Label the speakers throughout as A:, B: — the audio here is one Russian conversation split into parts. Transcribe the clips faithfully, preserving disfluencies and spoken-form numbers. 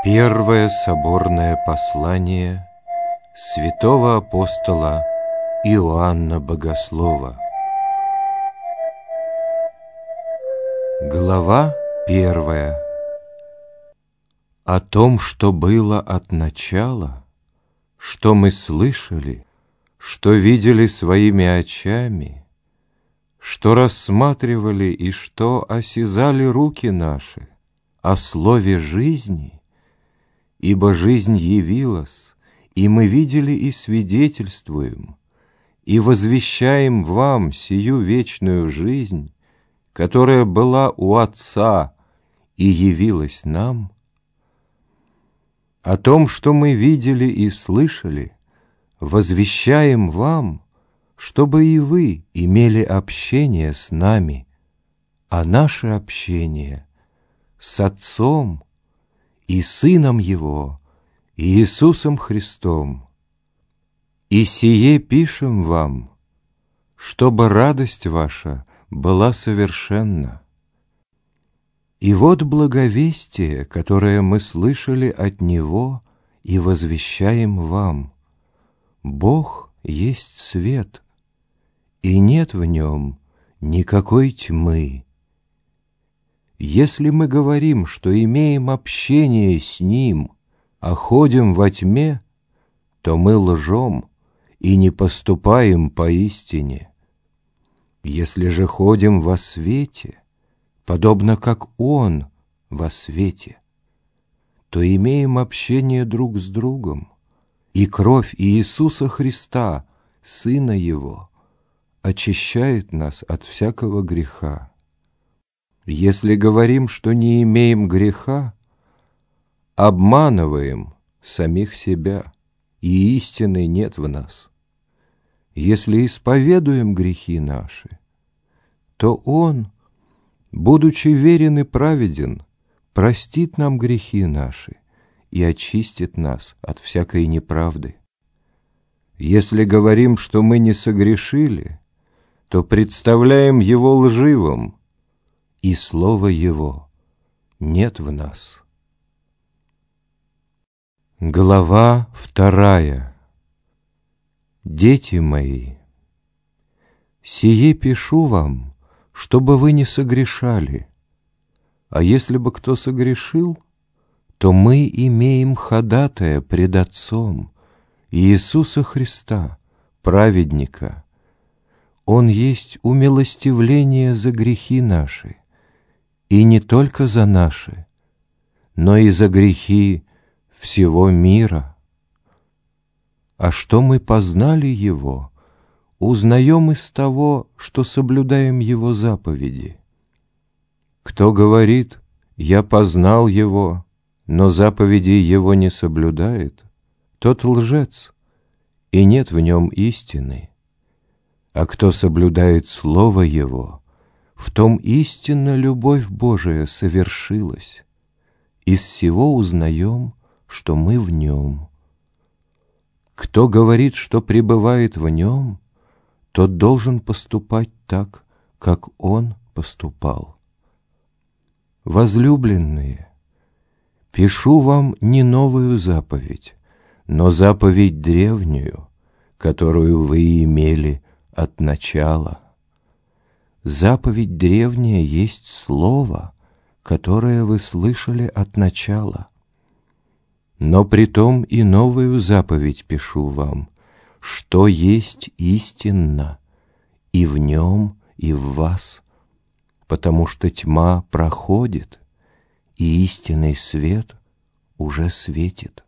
A: Первое соборное послание святого апостола Иоанна Богослова. Глава первая. О том, что было от начала, что мы слышали, что видели своими очами, что рассматривали и что осязали руки наши, о слове жизни. Ибо жизнь явилась, и мы видели и свидетельствуем, и возвещаем вам сию вечную жизнь, которая была у Отца и явилась нам. О том, что мы видели и слышали, возвещаем вам, чтобы и вы имели общение с нами, а наше общение с Отцом и Сыном Его, Иисусом Христом. И сие пишем вам, чтобы радость ваша была совершенна. И вот благовестие, которое мы слышали от Него и возвещаем вам. Бог есть свет, и нет в Нем никакой тьмы. Если мы говорим, что имеем общение с Ним, а ходим во тьме, то мы лжем и не поступаем поистине. Если же ходим во свете, подобно как Он во свете, то имеем общение друг с другом, и кровь Иисуса Христа, Сына Его, очищает нас от всякого греха. Если говорим, что не имеем греха, обманываем самих себя, и истины нет в нас. Если исповедуем грехи наши, то Он, будучи верен и праведен, простит нам грехи наши и очистит нас от всякой неправды. Если говорим, что мы не согрешили, то представляем Его лживым, и Слова Его нет в нас. Глава вторая. Дети мои, сие пишу вам, чтобы вы не согрешали, а если бы кто согрешил, то мы имеем ходатая пред Отцом, Иисуса Христа, праведника. Он есть умилостивление за грехи наши, и не только за наши, но и за грехи всего мира. А что мы познали Его, узнаем из того, что соблюдаем Его заповеди. Кто говорит: «Я познал Его», но заповедей Его не соблюдает, тот лжец, и нет в нем истины. А кто соблюдает Слово Его, в том истинно любовь Божия совершилась. Из всего узнаем, что мы в Нем. Кто говорит, что пребывает в Нем, тот должен поступать так, как Он поступал. Возлюбленные, пишу вам не новую заповедь, но заповедь древнюю, которую вы имели от начала. Заповедь древняя есть Слово, которое вы слышали от начала. Но притом и новую заповедь пишу вам, что есть истинно, и в нем, и в вас, потому что тьма проходит, и истинный свет уже светит.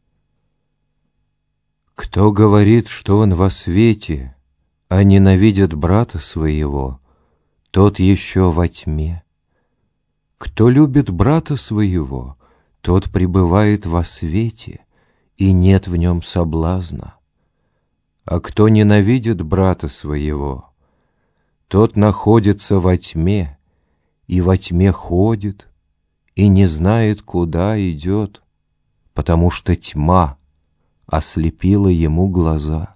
A: Кто говорит, что он во свете, а ненавидит брата своего, тот еще во тьме. Кто любит брата своего, тот пребывает во свете, и нет в нем соблазна. А кто ненавидит брата своего, тот находится во тьме, и во тьме ходит, и не знает, куда идет, потому что тьма ослепила ему глаза.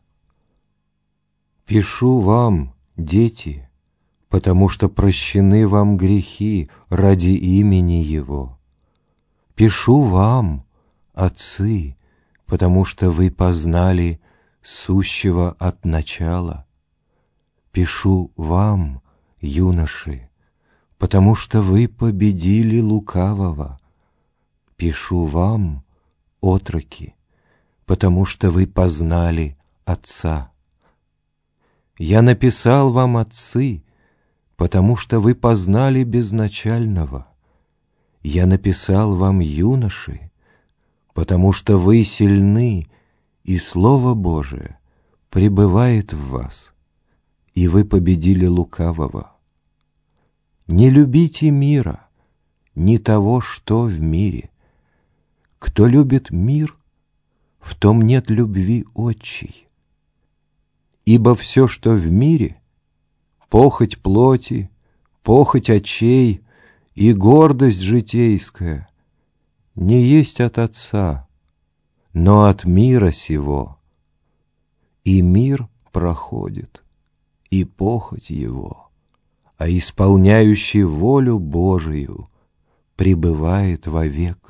A: Пишу вам, дети, потому что прощены вам грехи ради имени Его. Пишу вам, отцы, потому что вы познали сущего от начала. Пишу вам, юноши, потому что вы победили лукавого. Пишу вам, отроки, потому что вы познали Отца. Я написал вам, отцы, потому что вы познали безначального. Я написал вам, юноши, потому что вы сильны, и Слово Божие пребывает в вас, и вы победили лукавого. Не любите мира, ни того, что в мире. Кто любит мир, в том нет любви отчей. Ибо все, что в мире, похоть плоти, похоть очей и гордость житейская, не есть от Отца, но от мира сего. И мир проходит, и похоть его, а исполняющий волю Божию пребывает вовек.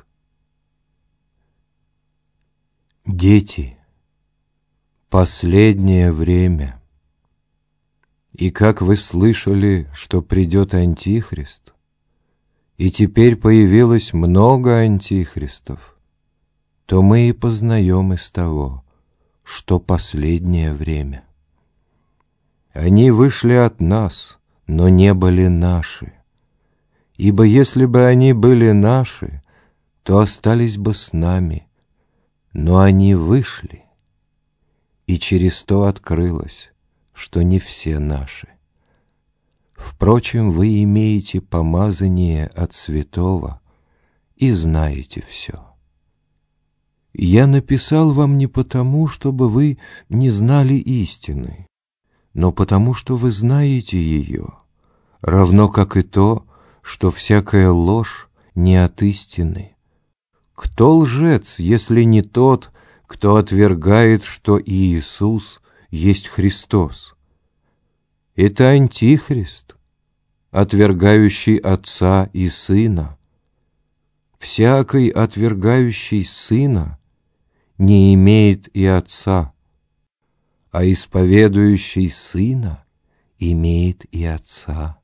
A: Дети, последнее время, и как вы слышали, что придет Антихрист, и теперь появилось много антихристов, то мы и познаем из того, что последнее время. Они вышли от нас, но не были наши, ибо если бы они были наши, то остались бы с нами. Но они вышли, и через то открылось, что не все наши. Впрочем, вы имеете помазание от святого и знаете все. Я написал вам не потому, чтобы вы не знали истины, но потому, что вы знаете ее, равно как и то, что всякая ложь не от истины. Кто лжец, если не тот, кто отвергает, что Иисус есть Христос? Это Антихрист, отвергающий Отца и Сына. Всякий, отвергающий Сына, не имеет и Отца, а исповедующий Сына имеет и Отца.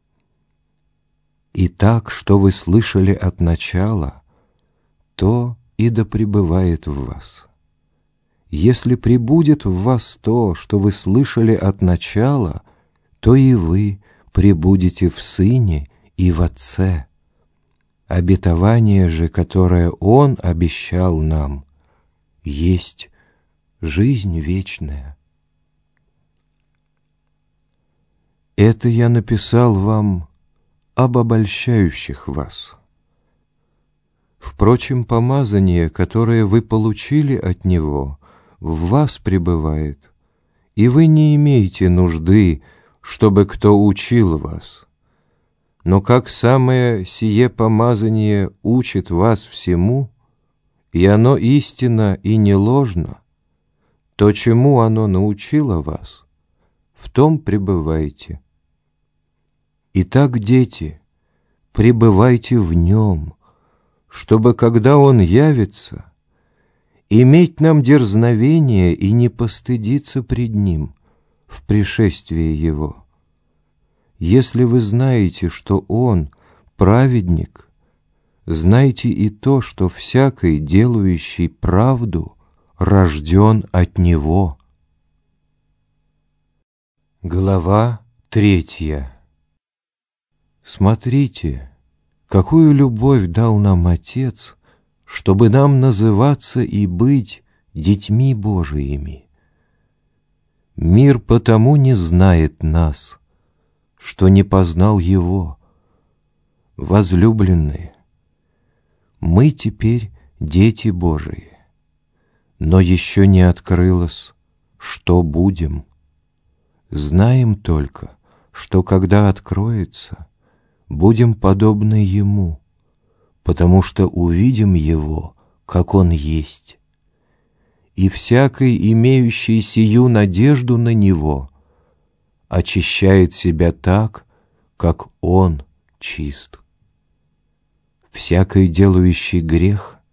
A: Итак, что вы слышали от начала, то и да пребывает в вас. Если пребудет в вас то, что вы слышали от начала, то и вы пребудете в Сыне и в Отце. Обетование же, которое Он обещал нам, есть жизнь вечная. Это я написал вам об обольщающих вас. Впрочем, помазание, которое вы получили от Него, в вас пребывает, и вы не имеете нужды, чтобы кто учил вас. Но как самое сие помазание учит вас всему, и оно истинно и не ложно, то, чему оно научило вас, в том пребывайте. Итак, дети, пребывайте в Нем, чтобы, когда Он явится, иметь нам дерзновение и не постыдиться пред Ним в пришествии Его. Если вы знаете, что Он праведник, знайте и то, что всякий, делающий правду, рожден от Него. Глава третья. Смотрите, какую любовь дал нам Отец, чтобы нам называться и быть детьми Божиими. Мир потому не знает нас, что не познал Его. Возлюбленные, мы теперь дети Божии, но еще не открылось, что будем. Знаем только, что когда откроется, будем подобны Ему, потому что увидим Его, как Он есть. И всякий, имеющий сию надежду на Него, очищает себя так, как Он чист. Всякий, делающий грех,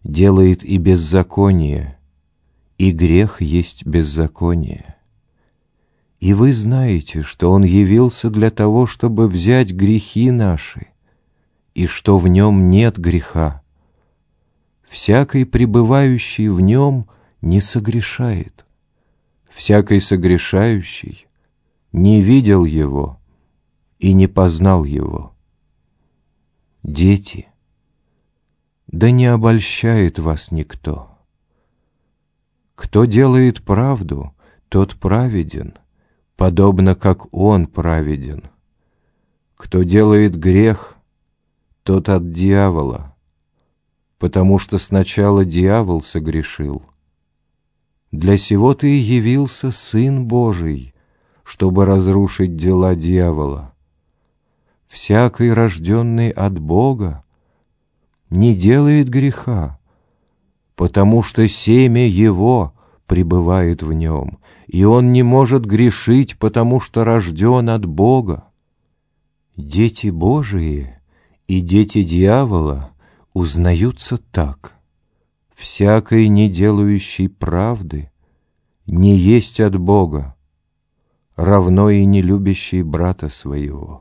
A: делает и беззаконие, и грех есть беззаконие. И вы знаете, что Он явился для того, чтобы взять грехи наши, и что в Нем нет греха. Всякий, пребывающий в Нем, не согрешает. Всякий согрешающий не видел Его и не познал Его. Дети, да не обольщает вас никто. Кто делает правду, тот праведен, подобно как Он праведен. Кто делает грех, тот от дьявола, потому что сначала дьявол согрешил. Для сего-то и явился Сын Божий, чтобы разрушить дела дьявола. Всякий, рожденный от Бога, не делает греха, потому что семя Его пребывает в нем, и он не может грешить, потому что рожден от Бога. Дети Божии и дети дьявола узнаются так: всякий, не делающий правды, не есть от Бога, равно и не любящий брата своего.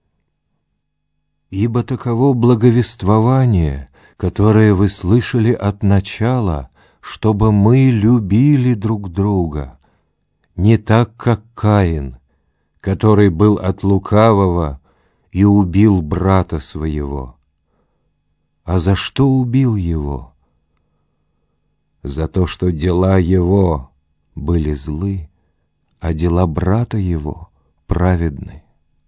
A: Ибо таково благовествование, которое вы слышали от начала, чтобы мы любили друг друга, не так, как Каин, который был от лукавого и убил брата своего. А за что убил его? За то, что дела его были злы, а дела брата его праведны.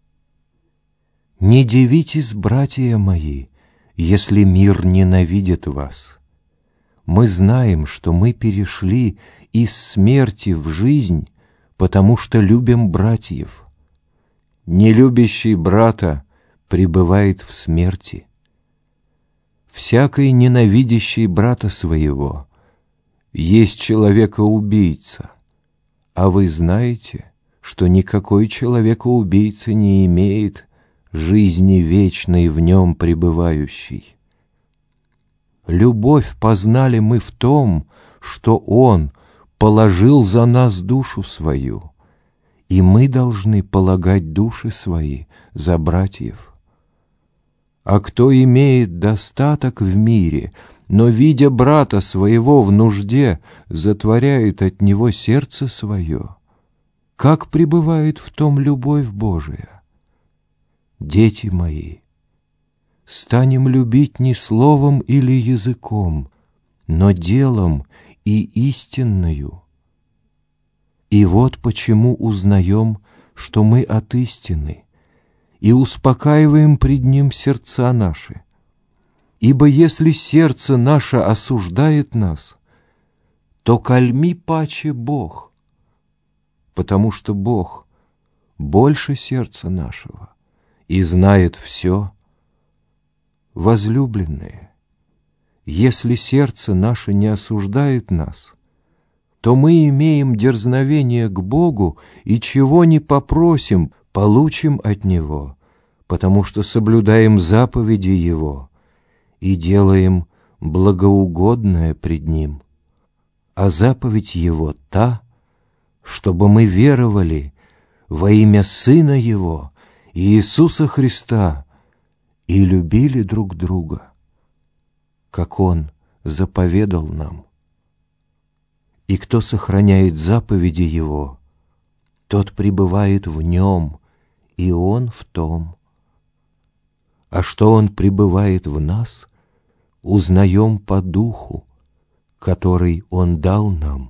A: Не дивитесь, братья мои, если мир ненавидит вас. Мы знаем, что мы перешли из смерти в жизнь, потому что любим братьев. Не любящий брата пребывает в смерти. Всякий, ненавидящий брата своего, есть человека-убийца, а вы знаете, что никакой человека-убийца не имеет жизни вечной в нем пребывающей. Любовь познали мы в том, что Он положил за нас душу свою, и мы должны полагать души свои за братьев. А кто имеет достаток в мире, но, видя брата своего в нужде, затворяет от него сердце свое, как пребывает в том любовь Божия? Дети мои, станем любить не словом или языком, но делом и истинною. И вот почему узнаем, что мы от истины, и успокаиваем пред Ним сердца наши. Ибо если сердце наше осуждает нас, то кальми паче Бог, потому что Бог больше сердца нашего и знает все. Возлюбленные, если сердце наше не осуждает нас, то мы имеем дерзновение к Богу, и чего не попросим, получим от Него, потому что соблюдаем заповеди Его и делаем благоугодное пред Ним. А заповедь Его та, чтобы мы веровали во имя Сына Его, Иисуса Христа, и любили друг друга, как Он заповедал нам. И кто сохраняет заповеди Его, тот пребывает в Нем, и Он в том. А что Он пребывает в нас, узнаем по Духу, который Он дал нам.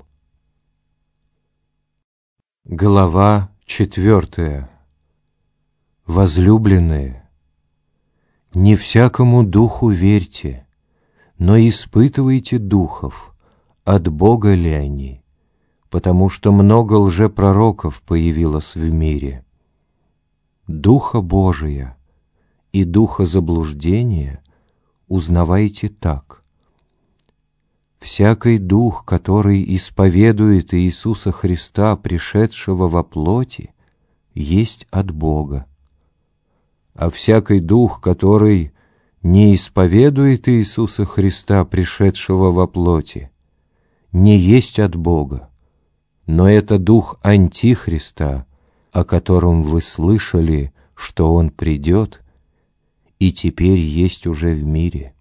A: Глава четвертая. Возлюбленные, не всякому духу верьте, но испытывайте духов, от Бога ли они, потому что много лжепророков появилось в мире. Духа Божия и духа заблуждения узнавайте так: всякий дух, который исповедует Иисуса Христа, пришедшего во плоти, есть от Бога. А всякий дух, который не исповедует Иисуса Христа, пришедшего во плоти, не есть от Бога, но это дух Антихриста, о котором вы слышали, что он придет, и теперь есть уже в мире.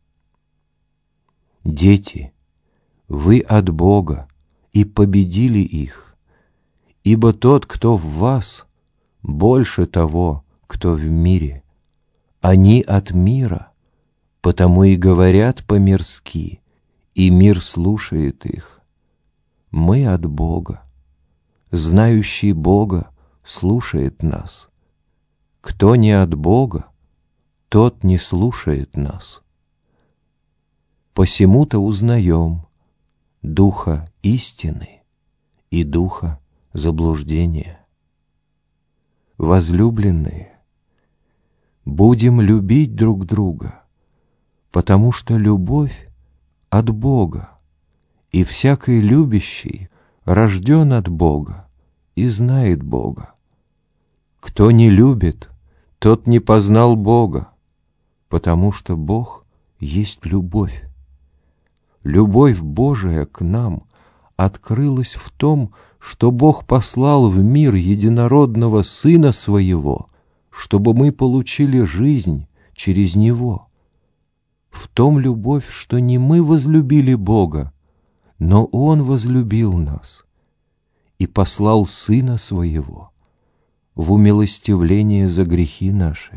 A: Дети, вы от Бога и победили их, ибо тот, кто в вас, больше того, кто в мире. Они от мира, потому и говорят по-мирски, и мир слушает их. Мы от Бога. Знающий Бога слушает нас. Кто не от Бога, тот не слушает нас. Посему-то узнаем духа истины и духа заблуждения. Возлюбленные, будем любить друг друга, потому что любовь от Бога, и всякий любящий рожден от Бога и знает Бога. Кто не любит, тот не познал Бога, потому что Бог есть любовь. Любовь Божия к нам открылась в том, что Бог послал в мир единородного Сына Своего, чтобы мы получили жизнь через Него. В том любовь, что не мы возлюбили Бога, но Он возлюбил нас и послал Сына Своего в умилостивление за грехи наши.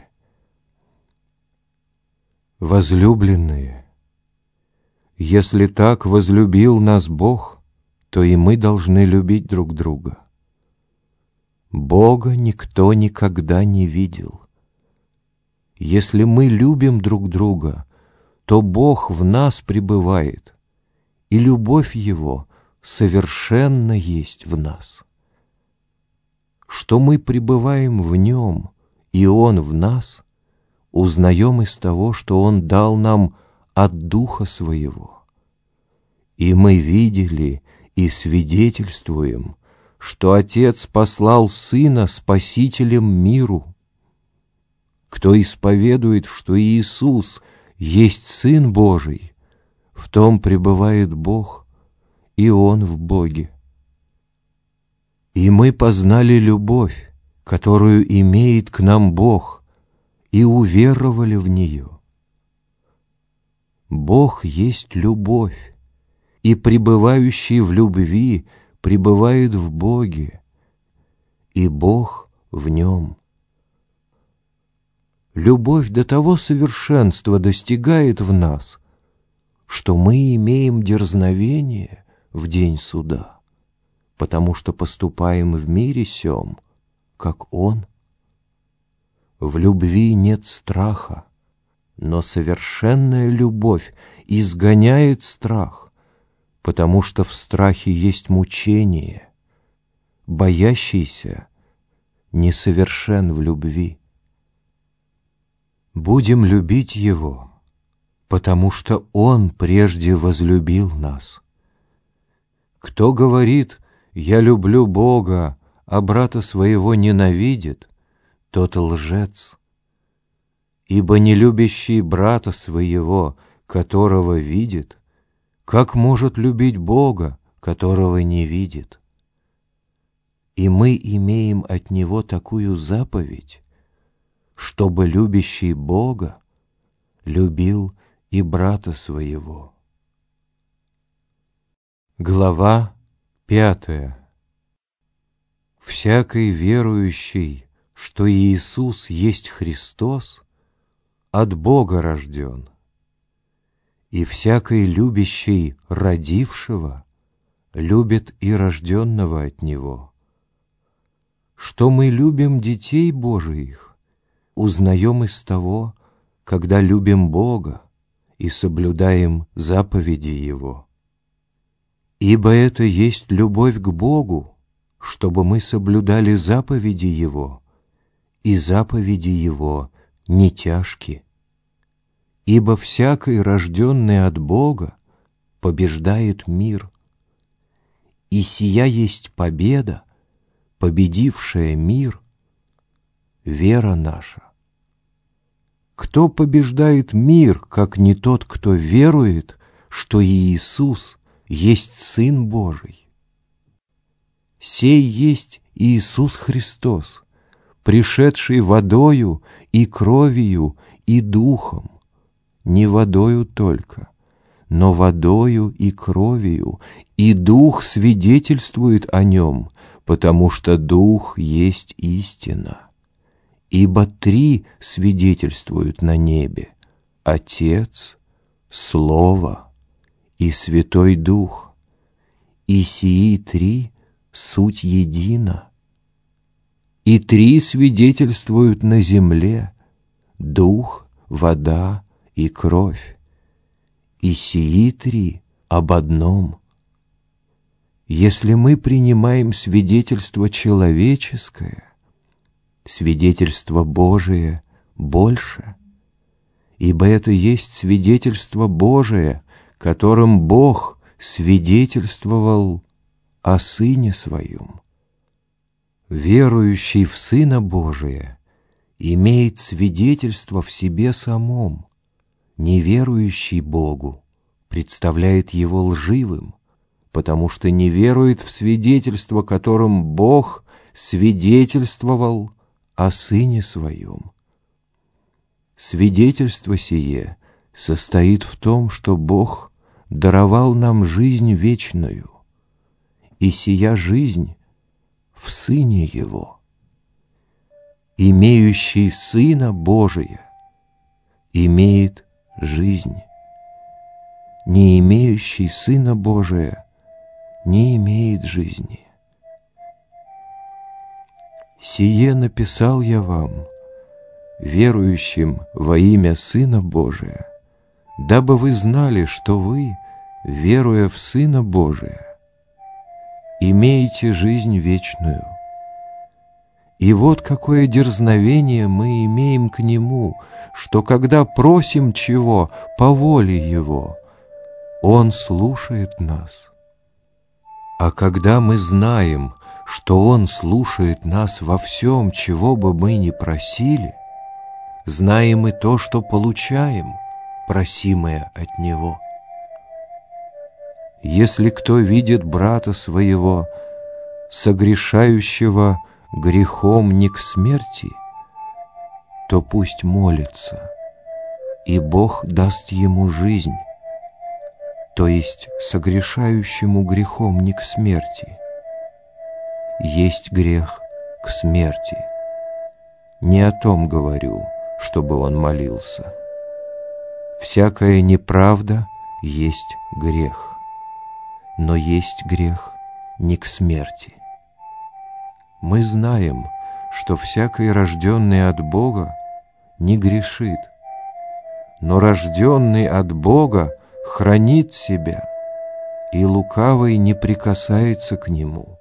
A: Возлюбленные, если так возлюбил нас Бог, то и мы должны любить друг друга. Бога никто никогда не видел. Если мы любим друг друга, то Бог в нас пребывает, и любовь Его совершенно есть в нас. Что мы пребываем в Нем, и Он в нас, узнаем из того, что Он дал нам от Духа Своего. И мы видели и свидетельствуем, что Отец послал Сына Спасителем миру. Кто исповедует, что Иисус есть Сын Божий, в том пребывает Бог, и Он в Боге. И мы познали любовь, которую имеет к нам Бог, и уверовали в нее. Бог есть любовь, и пребывающий в любви пребывает в Боге, и Бог в нем. Любовь до того совершенства достигает в нас, что мы имеем дерзновение в день суда, потому что поступаем в мире сем, как Он. В любви нет страха, но совершенная любовь изгоняет страх, потому что в страхе есть мучение. Боящийся несовершен в любви. Будем любить Его, потому что Он прежде возлюбил нас. Кто говорит: «Я люблю Бога», а брата своего ненавидит, тот лжец. Ибо не любящий брата своего, которого видит, как может любить Бога, которого не видит? И мы имеем от Него такую заповедь, чтобы любящий Бога любил и брата своего. Глава пятая. Всякий верующий, что Иисус есть Христос, от Бога рожден, и всякий любящий родившего любит и рожденного от Него. Что мы любим детей Божиих, узнаем из того, когда любим Бога и соблюдаем заповеди Его. Ибо это есть любовь к Богу, чтобы мы соблюдали заповеди Его, и заповеди Его не тяжки. Ибо всякий, рожденный от Бога, побеждает мир. И сия есть победа, победившая мир, вера наша. Кто кто побеждает мир, как не тот, кто верует, что Иисус есть Сын Божий? Сей есть Иисус Христос, пришедший водою и кровью и духом, не водою только, но водою и кровью, и дух свидетельствует о нем, потому что дух есть истина. Ибо три свидетельствуют на небе: Отец, Слово и Святой Дух, и сии три суть едино. И три свидетельствуют на земле: Дух, вода и кровь, и сии три об одном. Если мы принимаем свидетельство человеческое, свидетельство Божие больше, ибо это есть свидетельство Божие, которым Бог свидетельствовал о Сыне Своем. Верующий в Сына Божия имеет свидетельство в себе самом. Неверующий Богу представляет Его лживым, потому что не верует в свидетельство, которым Бог свидетельствовал о Сыне Своем. Свидетельство сие состоит в том, что Бог даровал нам жизнь вечную, и сия жизнь в Сыне Его. Имеющий Сына Божия имеет жизнь, не имеющий Сына Божия не имеет жизни. Сие написал я вам, верующим во имя Сына Божия, дабы вы знали, что вы, веруя в Сына Божия, имеете жизнь вечную. И вот какое дерзновение мы имеем к Нему, что когда просим чего по воле Его, Он слушает нас. А когда мы знаем, что Он слушает нас во всем, чего бы мы ни просили, знаем и то, что получаем, просимое от Него. Если кто видит брата своего, согрешающего грехом не к смерти, то пусть молится, и Бог даст ему жизнь, то есть согрешающему грехом не к смерти. Есть грех к смерти. Не о том говорю, чтобы он молился. Всякая неправда есть грех, но есть грех не к смерти. Мы знаем, что всякий, рожденный от Бога, не грешит, но рожденный от Бога хранит себя, и лукавый не прикасается к нему.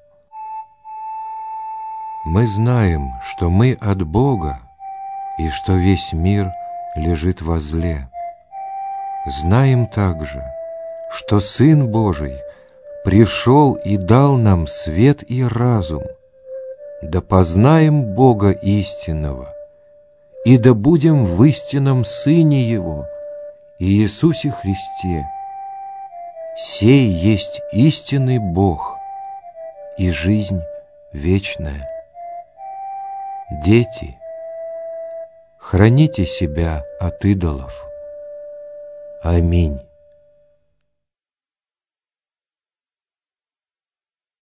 A: Мы знаем, что мы от Бога, и что весь мир лежит во зле. Знаем также, что Сын Божий пришел и дал нам свет и разум, да познаем Бога истинного, и да будем в истинном Сыне Его, Иисусе Христе. Сей есть истинный Бог и жизнь вечная. Дети, храните себя от идолов. Аминь.